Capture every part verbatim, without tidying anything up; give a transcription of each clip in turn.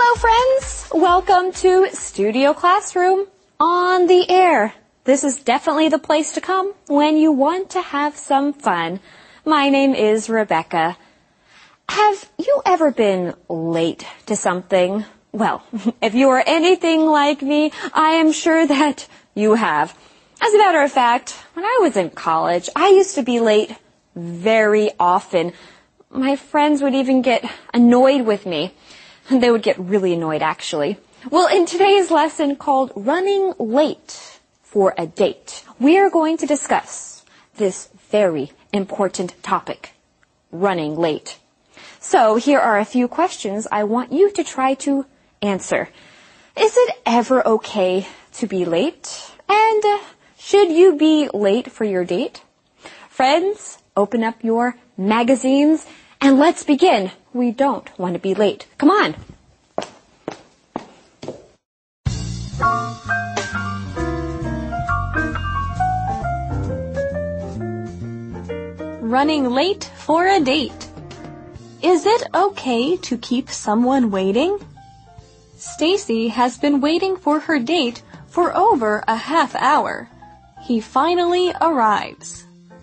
Hello, friends. Welcome to Studio Classroom on the air. This is definitely the place to come when you want to have some fun. My name is Rebecca. Have you ever been late to something? Well, if you are anything like me, I am sure that you have. As a matter of fact, when I was in college, I used to be late very often. My friends would even get annoyed with me. They would get really annoyed, actually. Well, in today's lesson called Running Late for a Date, we are going to discuss this very important topic, running late. So here are a few questions I want you to try to answer. Is it ever okay to be late? And uh, should you be late for your date? Friends, open up your magazines and let's begin. We don't want to be late. Come on. Running late for a date. Is it okay to keep someone waiting? Stacy has been waiting for her date for over a half hour. He finally arrives.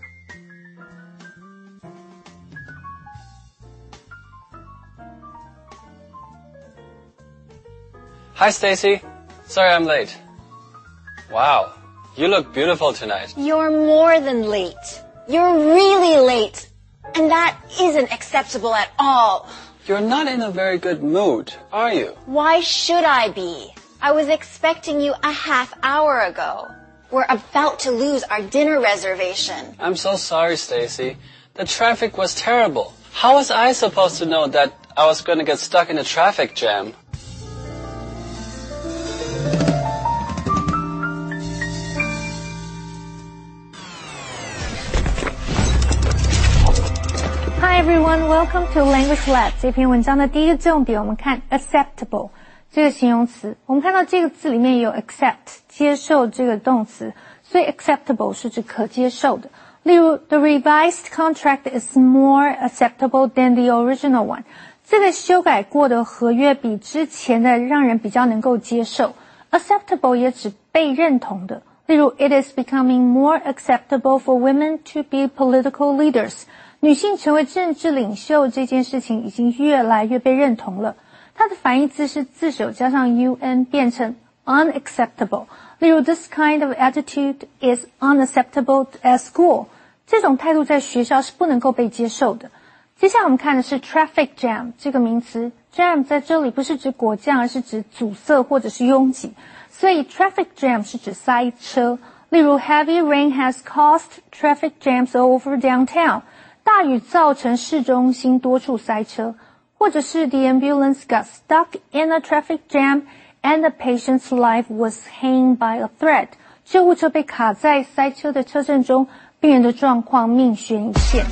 Hi, Stacy. Sorry I'm late. Wow, you look beautiful tonight. You're more than late. You're really late. And that isn't acceptable at all. You're not in a very good mood, are you? Why should I be? I was expecting you a half hour ago. We're about to lose our dinner reservation. I'm so sorry, Stacy. The traffic was terrible. How was I supposed to know that I was going to get stuck in a traffic jam? Hi everyone, welcome to Language Lab. 这篇文章的第一个重点，我们看 acceptable 这个形容词。我们看到这个字里面有 accept 接受这个动词，所以 acceptable 是指可接受的。例如 the revised contract is more acceptable than the original one. 这个修改过的合约比之前的让人比较能够接受。acceptable 也指被认同的。例如 it is becoming more acceptable for women to be political leaders. 女性成为政治领袖这件事情已经越来越被认同了。它的反义字是字首加上 un 变成 unacceptable。例如 this kind of attitude is unacceptable at school。这种态度在学校是不能够被接受的。接下来我们看的是 traffic jam 这个名词。jam 在这里不是指果酱，而是指阻塞或者是拥挤。所以 traffic jam 是指塞车。例如 heavy rain has caused traffic jams over downtown。大雨造成市中心多处塞车，或者是 the ambulance got stuck in a traffic jam and the patient's life was hanging by a thread. 救护车被卡在塞车的车阵中，病人的状况命悬一线。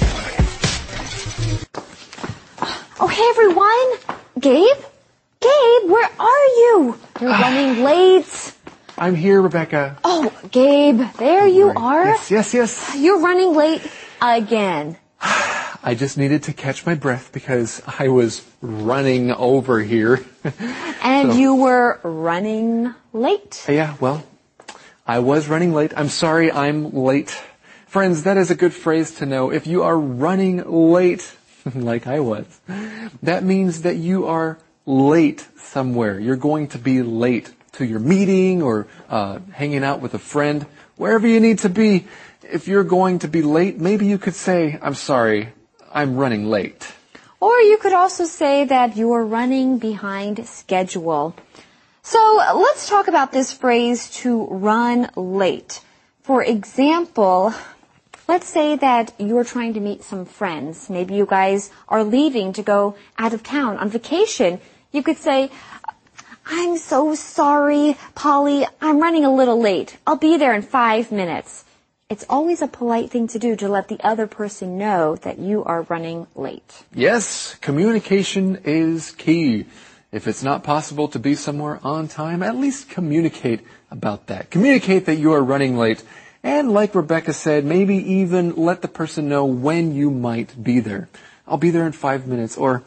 Oh, hey everyone. Gabe? Gabe, where are you? You're running late. I'm here, Rebecca. Oh, Gabe, there you Right. are. Yes, yes, yes. You're running late again. I just needed to catch my breath because I was running over here. And So- you were running late. Yeah, well, I was running late. I'm sorry I'm late. Friends, that is a good phrase to know. If you are running late, like I was, that means that you are late somewhere. You're going to be late to your meeting or uh, hanging out with a friend, wherever you need to be. If you're going to be late, maybe you could say, I'm sorry, I'm running late. Or you could also say that you're running behind schedule. So let's talk about this phrase to run late. For example, let's say that you're trying to meet some friends. Maybe you guys are leaving to go out of town on vacation. You could say, I'm so sorry, Polly, I'm running a little late. I'll be there in five minutes. It's always a polite thing to do to let the other person know that you are running late. Yes, communication is key. If it's not possible to be somewhere on time, at least communicate about that. Communicate that you are running late. And like Rebecca said, maybe even let the person know when you might be there. I'll be there in five minutes. Or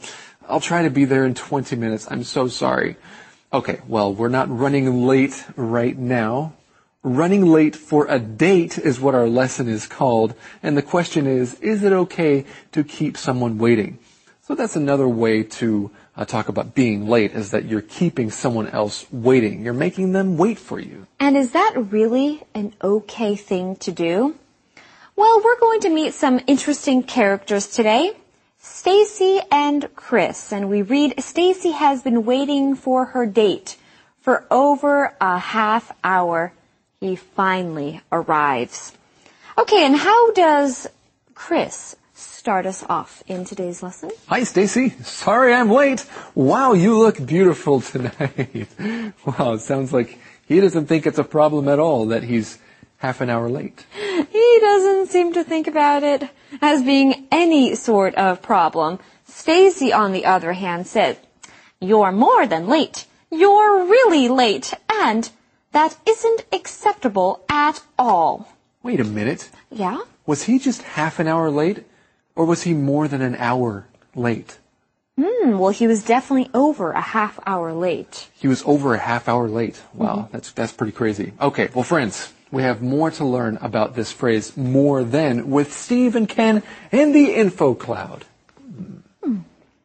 I'll try to be there in twenty minutes. I'm so sorry. Okay, well, we're not running late right now. Running late for a date is what our lesson is called. And the question is, is it okay to keep someone waiting? So that's another way to uh, talk about being late, is that you're keeping someone else waiting. You're making them wait for you. And is that really an okay thing to do? Well, we're going to meet some interesting characters today. Stacy and Chris. And we read, Stacy has been waiting for her date for over a half hour. He finally arrives. Okay, and how does Chris start us off in today's lesson? Hi, Stacy. Sorry I'm late. Wow, you look beautiful tonight. Wow, it sounds like he doesn't think it's a problem at all that he's half an hour late. He doesn't seem to think about it as being any sort of problem. Stacy, on the other hand, said, "You're more than late. You're really late, and that isn't acceptable at all." Wait a minute. Yeah? Was he just half an hour late, or was he more than an hour late? Hmm, well, he was definitely over a half hour late. He was over a half hour late. Wow, mm-hmm. that's that's pretty crazy. Okay, well, friends, we have more to learn about this phrase, more than, with Steve and Ken in the Info Cloud. Hmm.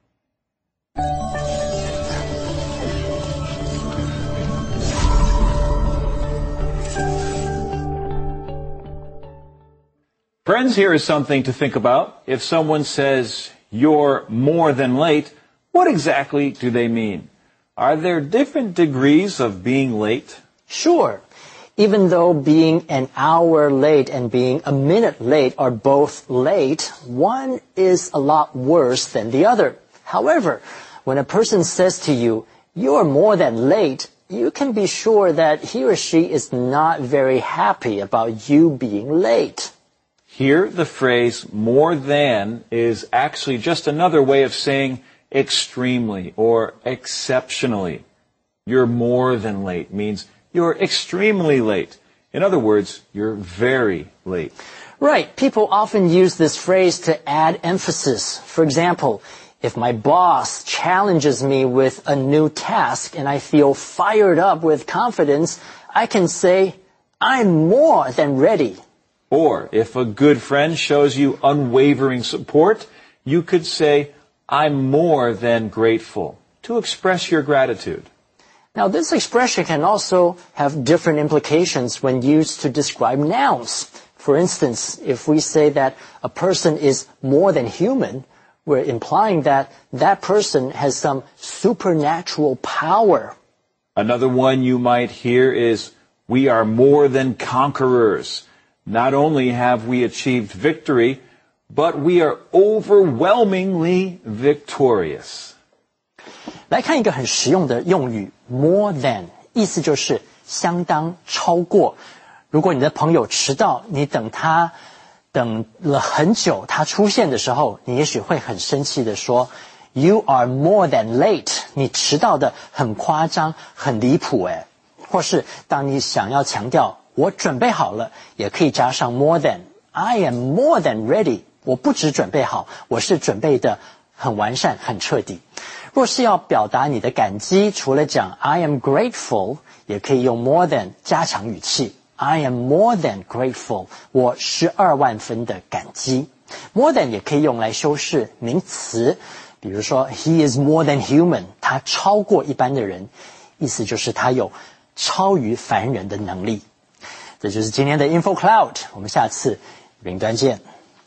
Friends, here is something to think about. If someone says, "You're more than late," what exactly do they mean? Are there different degrees of being late? Sure. Even though being an hour late and being a minute late are both late, one is a lot worse than the other. However, when a person says to you, "You're more than late," you can be sure that he or she is not very happy about you being late. Here, the phrase more than is actually just another way of saying extremely or exceptionally. You're more than late means you're extremely late. In other words, you're very late. Right. People often use this phrase to add emphasis. For example, if my boss challenges me with a new task and I feel fired up with confidence, I can say, "I'm more than ready." Or if a good friend shows you unwavering support, you could say, "I'm more than grateful," to express your gratitude. Now, this expression can also have different implications when used to describe nouns. For instance, if we say that a person is more than human, we're implying that that person has some supernatural power. Another one you might hear is, "We are more than conquerors. Not only have we achieved victory, but we are overwhelmingly victorious." 来看一个很实用的用语 more than， 意思就是相当超过。如果你的朋友迟到，你等他等了很久，他出现的时候，你也许会很生气的说 "You are more than late"， 你迟到的很夸张，很离谱诶。或是当你想要强调我准备好了，也可以加上 more than。 I am more than ready。 我不只准备好，我是准备的很完善，很彻底。若是要表达你的感激，除了讲 I am grateful， 也可以用 more than 加强语气。 I am more than grateful， 我十二万分的感激。 more than 也可以用来修饰名词，比如说 He is more than human， 他超过一般的人，意思就是他有超于凡人的能力。这就是今天的 Info Cloud， 我们下次云端见。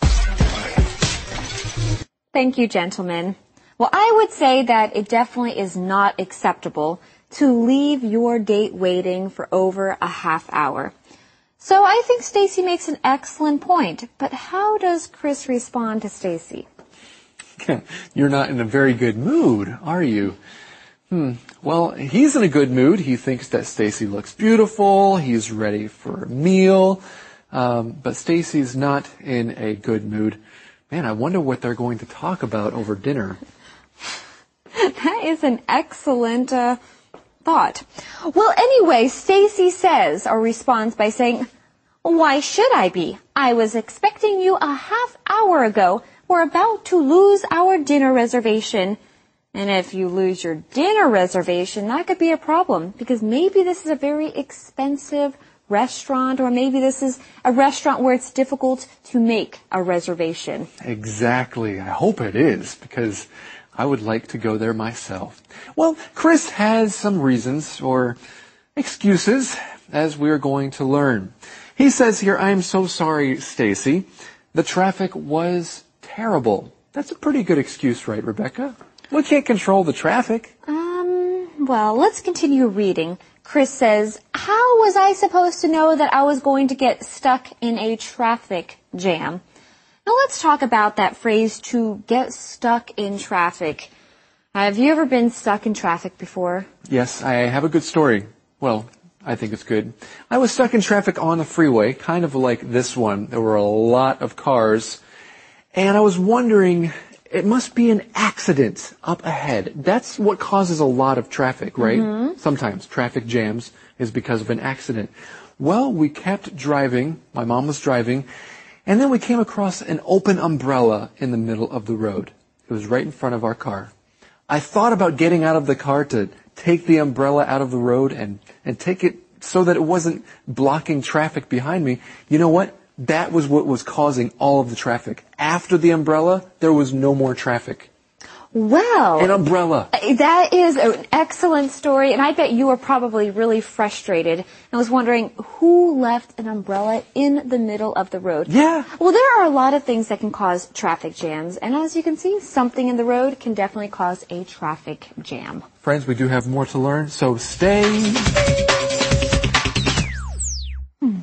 Thank you, gentlemen. Well, I would say that it definitely is not acceptable to leave your date waiting for over a half hour. So I think Stacy makes an excellent point, but how does Chris respond to Stacy? You're not in a very good mood, are you? Hmm. Well, he's in a good mood. He thinks that Stacy looks beautiful. He's ready for a meal. Um, but Stacy's not in a good mood. Man, I wonder what they're going to talk about over dinner. That is an excellent uh, thought. Well, anyway, Stacy says or responds by saying, "Why should I be? I was expecting you a half hour ago. We're about to lose our dinner reservation." And if you lose your dinner reservation, that could be a problem because maybe this is a very expensive restaurant or maybe this is a restaurant where it's difficult to make a reservation. Exactly. I hope it is because I would like to go there myself. Well, Chris has some reasons or excuses as we're going to learn. He says here, I'm so sorry, Stacy. The traffic was terrible. That's a pretty good excuse, right, Rebecca? We can't control the traffic. Um, well, let's continue reading. Chris says, how was I supposed to know that I was going to get stuck in a traffic jam? Now let's talk about that phrase, to get stuck in traffic. Have you ever been stuck in traffic before? Yes, I have a good story. Well, I think it's good. I was stuck in traffic on the freeway, kind of like this one. There were a lot of cars. And I was wondering, it must be an accident up ahead. That's what causes a lot of traffic, right? Mm-hmm. Sometimes traffic jams is because of an accident. Well, we kept driving. My mom was driving. And then we came across an open umbrella in the middle of the road. It was right in front of our car. I thought about getting out of the car to take the umbrella out of the road and, and take it so that it wasn't blocking traffic behind me. You know what? That was what was causing all of the traffic. After the umbrella, there was no more traffic. Well, an umbrella. That is an excellent story, and I bet you were probably really frustrated. I was wondering who left an umbrella in the middle of the road. Yeah. Well, there are a lot of things that can cause traffic jams, and as you can see, something in the road can definitely cause a traffic jam. Friends, we do have more to learn, so stay. Hmm.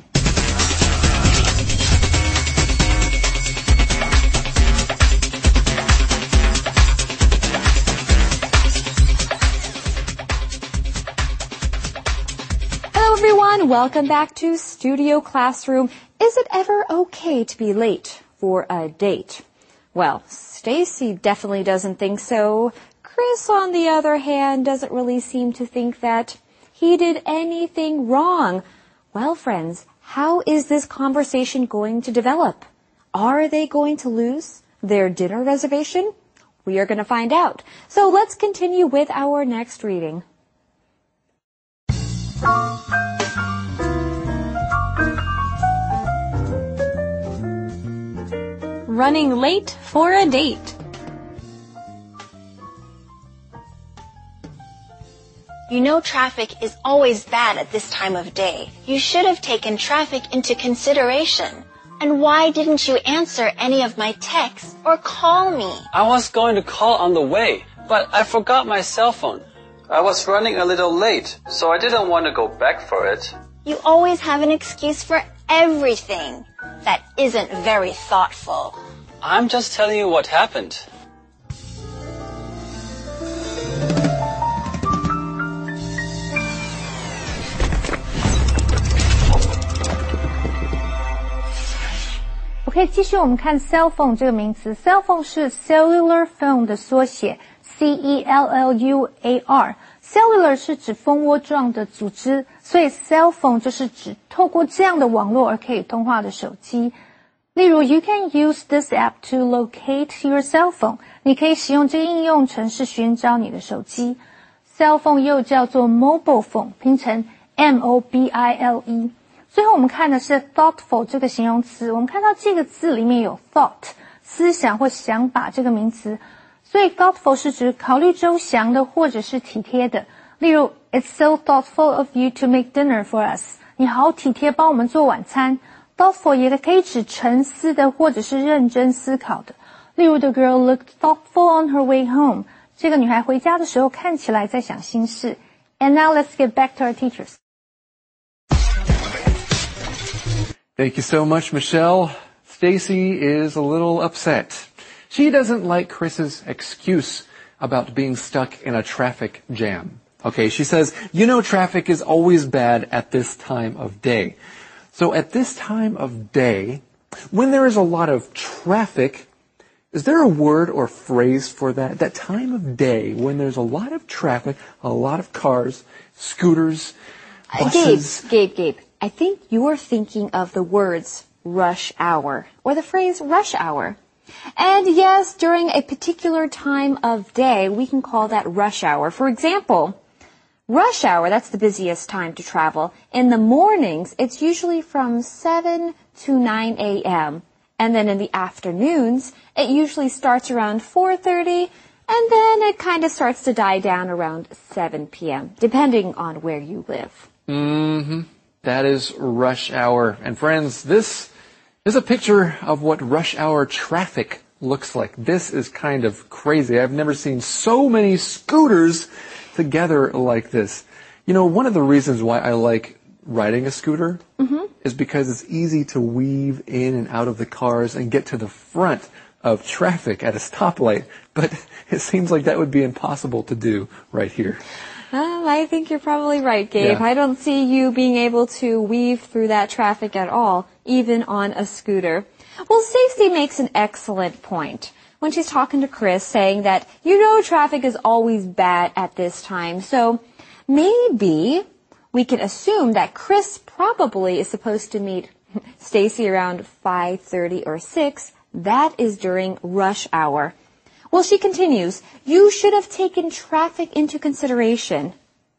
Everyone, welcome back to Studio Classroom. Is it ever okay to be late for a date? Well, Stacy definitely doesn't think so. Chris, on the other hand, doesn't really seem to think that he did anything wrong. Well, friends, how is this conversation going to develop? Are they going to lose their dinner reservation? We are going to find out. So let's continue with our next reading. Running late for a date. You know traffic is always bad at this time of day. You should have taken traffic into consideration. And why didn't you answer any of my texts or call me? I was going to call on the way, but I forgot my cell phone. I was running a little late, so I didn't want to go back for it. You always have an excuse for everything. That isn't very thoughtful. I'm just telling you what happened. OK， 继续我们看 cell phone 这个名词 ，cell phone 是 cellular phone 的缩写 ，C E L L U A R。cellular 是指蜂窝状的组织，所以 cell phone 就是指透过这样的网络而可以通话的手机。例如 ，You can use this app to locate your cell phone。你可以使用这个应用程式寻找你的手机。cell phone 又叫做 mobile phone， 拼成 M O B I L E。最后我们看的是 thoughtful 这个形容词，我们看到这个字里面有 thought 思想或想法这个名词，所以 thoughtful 是指考虑周详的或者是体贴的。例如 It's so thoughtful of you to make dinner for us。你好体贴帮我们做晚餐。thoughtful 也可以指沉思的或者是认真思考的。例如 The girl looked thoughtful on her way home。这个女孩回家的时候看起来在想心事。And now let's get back to our teachers. Thank you so much, Michelle. Stacy is a little upset. She doesn't like Chris's excuse about being stuck in a traffic jam. Okay, she says, you know traffic is always bad at this time of day. So at this time of day, when there is a lot of traffic, is there a word or phrase for that? That time of day when there's a lot of traffic, a lot of cars, scooters, buses. Gabe, Gabe, Gabe. I think you're thinking of the words rush hour or the phrase rush hour. And yes, during a particular time of day, we can call that rush hour. For example, rush hour, that's the busiest time to travel. In the mornings, it's usually from seven to nine a.m. And then in the afternoons, it usually starts around four thirty, and then it kind of starts to die down around seven p.m., depending on where you live. Mm-hmm. That is rush hour. And friends, this is a picture of what rush hour traffic looks like. This is kind of crazy. I've never seen so many scooters together like this. You know, one of the reasons why I like riding a scooter mm-hmm. is because it's easy to weave in and out of the cars and get to the front of traffic at a stoplight. But it seems like that would be impossible to do right here. Um, I think you're probably right, Gabe. Yeah. I don't see you being able to weave through that traffic at all, even on a scooter. Well, Stacey makes an excellent point when she's talking to Chris, saying that, you know, traffic is always bad at this time. So maybe we can assume that Chris probably is supposed to meet Stacey around five thirty or six. That is during rush hour. Well, she continues, you should have taken traffic into consideration.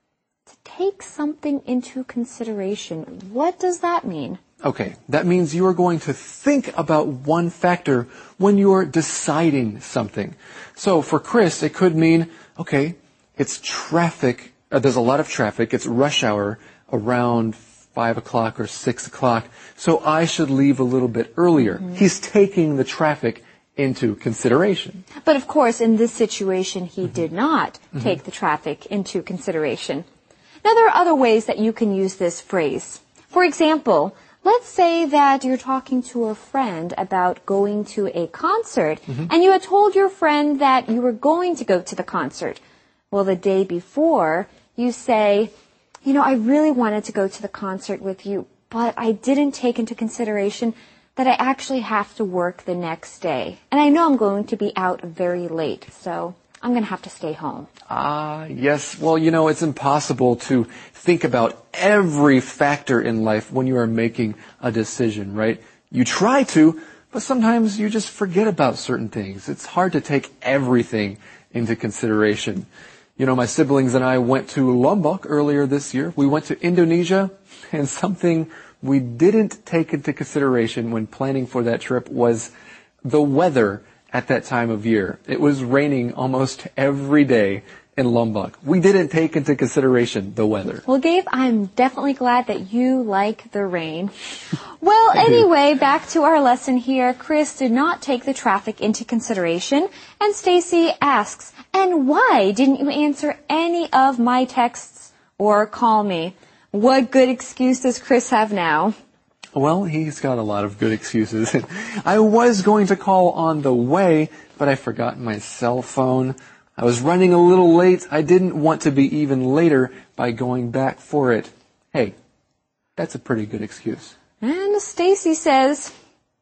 To take something into consideration, what does that mean? Okay, that means you are going to think about one factor when you're deciding something. So for Chris, it could mean, okay, it's traffic, uh, there's a lot of traffic, it's rush hour around five o'clock or six o'clock, so I should leave a little bit earlier. Mm-hmm. He's taking the traffic into consideration. But of course, in this situation, he mm-hmm. did not mm-hmm. take the traffic into consideration. Now, there are other ways that you can use this phrase. For example, let's say that you're talking to a friend about going to a concert, mm-hmm. and you had told your friend that you were going to go to the concert. Well, the day before, you say, you know, I really wanted to go to the concert with you, but I didn't take into consideration that I actually have to work the next day. And I know I'm going to be out very late, so I'm going to have to stay home. Ah, yes. Well, you know, it's impossible to think about every factor in life when you are making a decision, right? You try to, but sometimes you just forget about certain things. It's hard to take everything into consideration. You know, my siblings and I went to Lombok earlier this year. We went to Indonesia, and something we didn't take into consideration when planning for that trip was the weather at that time of year. It was raining almost every day in Lombok. We didn't take into consideration the weather. Well, Gabe, I'm definitely glad that you like the rain. Well, anyway, back to our lesson here. Chris did not take the traffic into consideration, and Stacey asks, and why didn't you answer any of my texts or call me? What good excuse does Chris have now? Well, he's got a lot of good excuses. I was going to call on the way, but I forgot my cell phone. I was running a little late. I didn't want to be even later by going back for it. Hey, that's a pretty good excuse. And Stacey says,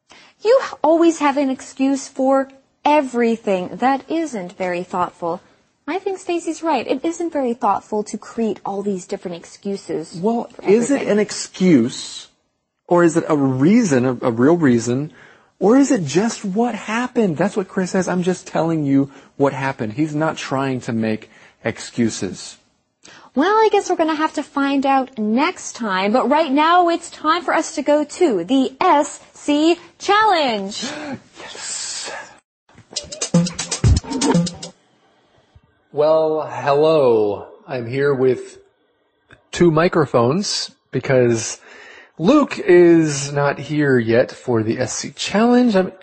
you always have an excuse for everything. That isn't very thoughtful. I think Stacey's right. It isn't very thoughtful to create all these different excuses. Well, is it an excuse, or is it a reason, a, a real reason, or is it just what happened? That's what Chris says. I'm just telling you what happened. He's not trying to make excuses. Well, I guess we're going to have to find out next time. But right now, it's time for us to go to the S C Challenge. Yes. Well, hello. I'm here with two microphones because Luke is not here yet for the S C Challenge. I'm,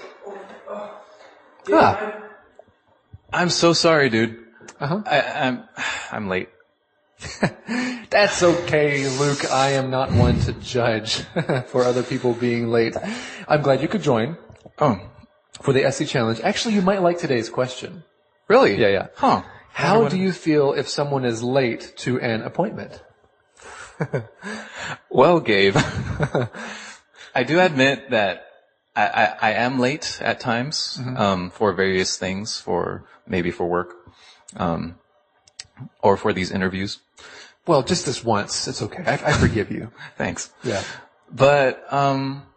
ah. I'm so sorry, dude. Uh-huh. I, I'm, I'm late. That's okay, Luke. I am not one to judge for other people being late. I'm glad you could join. Oh. For the S C Challenge. Actually, you might like today's question. Really? Yeah, yeah. Huh. How do you feel if someone is late to an appointment? Well, Gabe, I do admit that I, I, I am late at times, mm-hmm. um, for various things, for maybe for work, um, or for these interviews. Well, just this once. It's okay. I, I forgive you. Thanks. Yeah. But, um,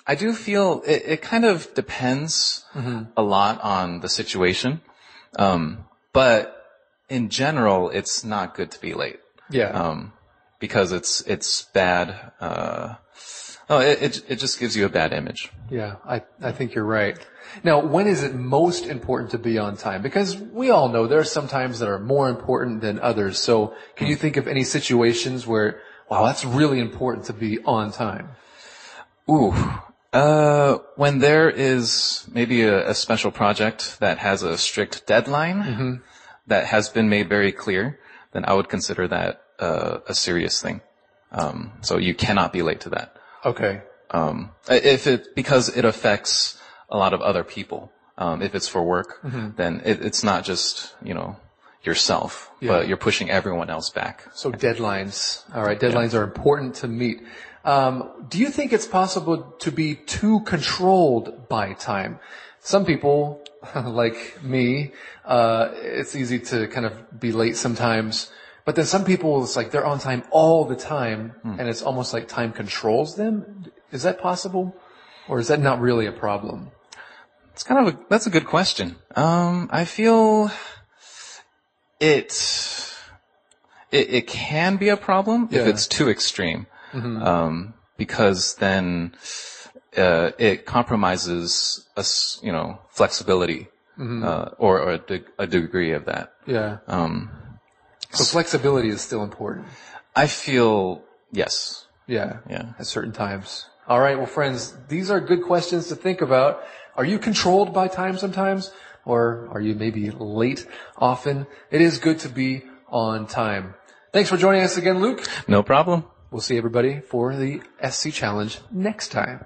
I do feel it, it kind of depends mm-hmm. a lot on the situation. Um, but in general, it's not good to be late. Yeah. Um, because it's, it's bad, uh, oh, it, it, it just gives you a bad image. Yeah, I, I think you're right. Now, when is it most important to be on time? Because we all know there are some times that are more important than others. So can you think of any situations where, wow, that's really important to be on time? Ooh. Uh, when there is maybe a, a special project that has a strict deadline mm-hmm. that has been made very clear, then I would consider that uh, a serious thing. Um, so you cannot be late to that. Okay. Um, if it, because it affects a lot of other people. Um, if it's for work, mm-hmm. then it, it's not just, you know, yourself, yeah. but you're pushing everyone else back. So deadlines. All right. Deadlines yeah. are important to meet. Um, do you think it's possible to be too controlled by time? Some people, like me, uh, it's easy to kind of be late sometimes. But then some people, it's like they're on time all the time, mm. and it's almost like time controls them. Is that possible? Or is that not really a problem? It's kind of a, that's a good question. Um, I feel it, it, it can be a problem yeah. if it's too extreme. Mm-hmm. Um, because then, uh, it compromises us, you know, flexibility, mm-hmm. uh, or, or a, de- a degree of that. Yeah. Um, so flexibility is still important. I feel, yes. Yeah. Yeah. At certain times. All right. Well, friends, these are good questions to think about. Are you controlled by time sometimes? Or are you maybe late often? It is good to be on time. Thanks for joining us again, Luke. No problem. We'll see everybody for the S C Challenge next time.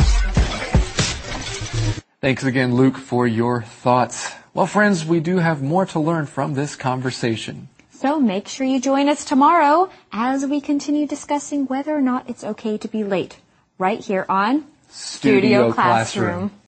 Thanks again, Luke, for your thoughts. Well, friends, we do have more to learn from this conversation. So make sure you join us tomorrow as we continue discussing whether or not it's okay to be late, right here on Studio, Studio Classroom. Classroom.